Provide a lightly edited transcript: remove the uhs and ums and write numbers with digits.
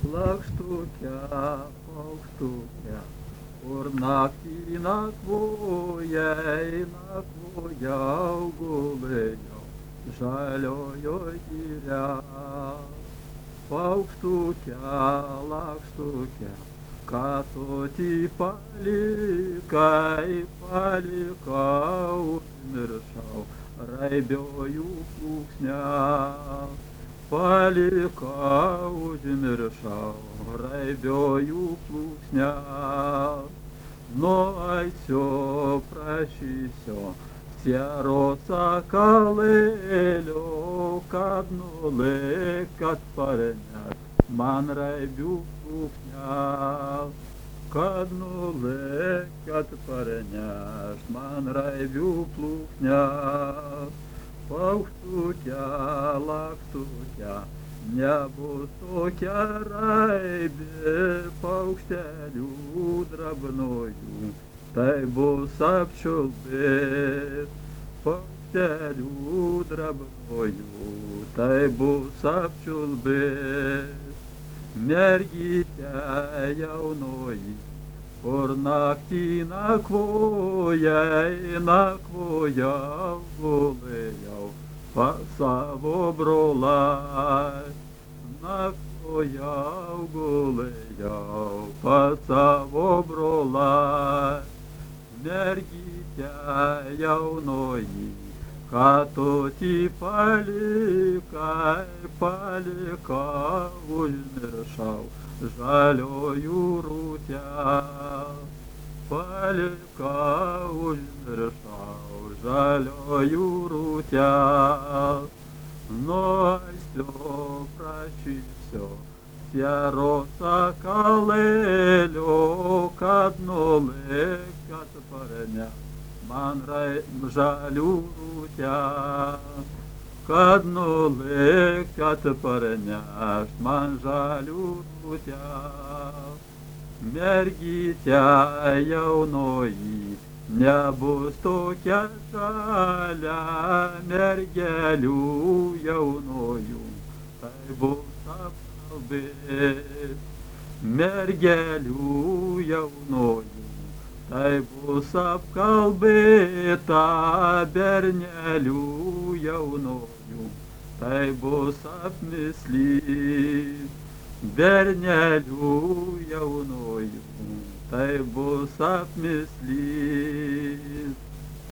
Lakštuke, paukštuke, kur naktį nakvoja auguliai žaliojoj giria. Paukštuke, lakštuke, ką tu tik palikau, užmiršau raibiojų plūksnę. Palikau, užmiršau raibiojų plūksnę. Nueisiu, prašysiu sieros sakalėlio, kad nulėk, kad parneš man raibių plūksnę. Kad nulėk, kad parneš man raibių plūksnę. Paukštuke, lakštuke, nebus tokia raibi paukštelių drabnojų, tai bus apčiulpės. Paukštelių drabnojų, tai bus apčiulpės. Mergyte jaunoji, kur naktį nakvoja gulėjau pas savo brolai. Nakvojau, gulėjau pas savo brolai. Mergyte jaunoji, ką tu tik palikau, užmiršau žaliojų rūtę. Palikau, užmiršau žaliojų rūtę. Nueisiu, prašysiu sieros sakalėlio, kad nulėk, kad parneš man žalių rūtę. Kad nulėk, kad parneš man žalių rūtę. Mergyte jaunoji, nebus tokia žalia mergelių jaunojų, tai bus apkalbės. Mergelių jaunojų, tai bus apkalbėta, bernelių jaunojų, tai bus apmislys. Bernelių jaunojų, tai bus apmislys.